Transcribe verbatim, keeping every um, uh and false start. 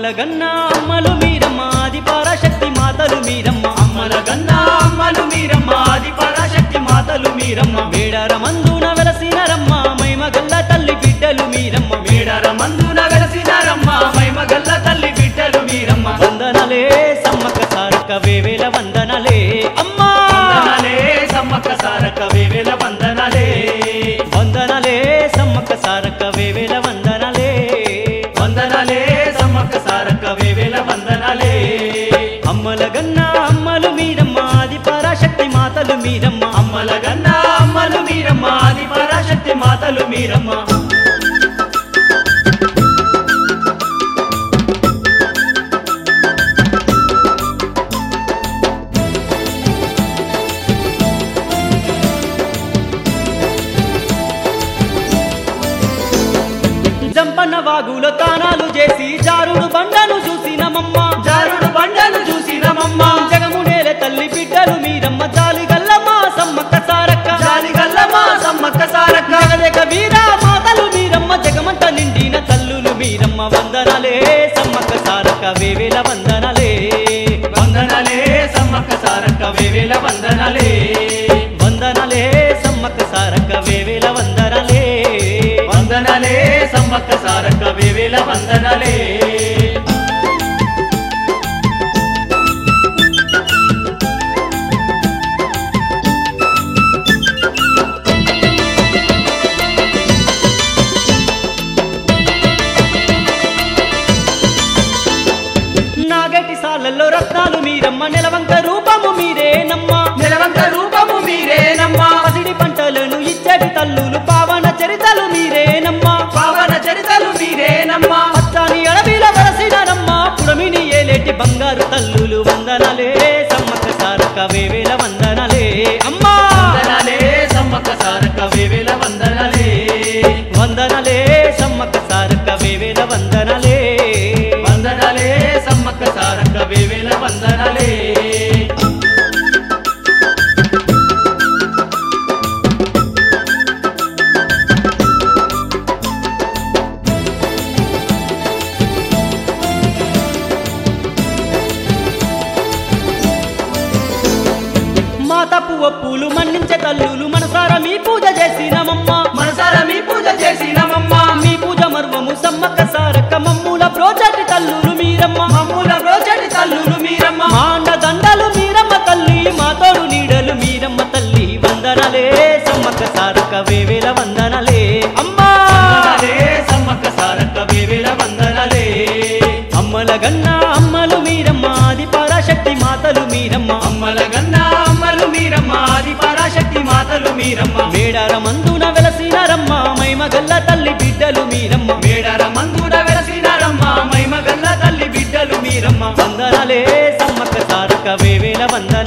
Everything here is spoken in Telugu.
గన్న అమ్మలు మీరమ్మ ఆది పరాశక్తి మాతలు మీరమ్మ అమ్మల గన్న అమ్మలు మీరమ్మ ఆది పరాశక్తి మాతలు మీరమ్మ మేడార మందున వెలసినరమ్మ మైమగల్ల తల్లి బిడ్డలు మీరమ్మ మేడార మందున వెలసినారమ్మ మైమగల్ల తల్లి బిడ్డలు మీరమ్మ వందనలే సమ్మక్క సారక్క వేవేల వందనలే అమ్మా వందనాలే సమ్మక్క సారక్క వేవేల వందనాలే వందనలే సమ్మక్క సారక్క వేవేల వందనలే వందనాలే సమ్మక్క సారక్క వేవేల వందనాలే అమ్మల గన్న అమ్మలు మీరమ్మ ఆది పరాశక్తి మాతలు మీరమ్మ అమ్మల గన్న అమ్మలు మీరమ్మ ఆది పరాశక్తి మాతలు మీరమ్మ జంపన్న వాగులో తానాలు చేసి జారుడు బండను చూసినమమ్మ జారుడు బండను చూసినమమ్మ జగము నేల తల్లి బిడ్డలు మీరమ్మ జాలి గల్లమ్మ సమ్మక్క సారక్క జాలి గల్లమ్మ సమ్మక్క సారక్క జగదేక వీర మాతలు మీరమ్మ జగమంత నిండిన తల్లులు మీరమ్మ వందనలే సమ్మక్క సారక్క వేవేల వందనలే వందనాలే సమ్మక్క సారక్క వేవేల వందనాలే వందనలే సమ్మక్క సారక్క వేవేల వందనలే వందనాలే సమ్మక్క సారక్క వేవేల వందనాలే నాగటి సాలల్లో రత్నాలు మీరమ్మ నెలవంక రూపము మీరేనమ్మ నిలవంక రూపము మీరేనమ్మ పసిడి పంటలను ఇచ్చడి తల్లులు పావన చరితలు మీరేనమ్మ పావన చరితలు మీరేనమ్మ పచ్చాని అడవిల వరసినరమ్మ పుడమిని ఏలేటి బంగారు తల్లులు వందనలే సమ్మక్క సారక్క వేవేల వందనలే అమ్మా వందనాలే సమ్మక్క సారక్క వేవేల వందనాలే వందనలే సమ్మక్క సారక్క వేవేల వందనలే వందనాలే సమ్మక్క సారక్క వేవేల వందనాలే మా తప్పు ఒప్పులు మన్నించే తల్లులు మనసారా మీ పూజ చేసినమమ్మ మనసారా మీ పూజ చేసినమమ్మ మీ పూజ మర్మము సమ్మక్క సారక్క మమ్ముల ప్రోచటి తల్లులు మీరమ్మ మమ్ముల రోజటి తల్లులు మీరమ్మ మాండ దండలు మీరమ్మ తల్లి మా తోడు నీడలు మీరమ్మ తల్లి వందనలే సమ్మక్క సారక్క వేవేల వందనలే అమ్మా వందనాలే సమ్మక్క సారక్క వేవేల వందనాలే అమ్మల గన్న అమ్మలు మీరమ్మ ఆది పరాశక్తి మాతలు మీరమ్మ అమ్మల గన్న అమ్మలు మీరమ్మ ఆది పరాశక్తి మాతలు మీరమ్మ మేడార మందున వెలసినారమ్మ మైమగల్ల తల్లి బిడ్డలు మీరమ్మ మేడార మందుడ వెలసినారమ్మ మైమగల్ల తల్లి బిడ్డలు మీరమ్మ వందనలే సమ్మక్క సారక్క వేవేల వందనలే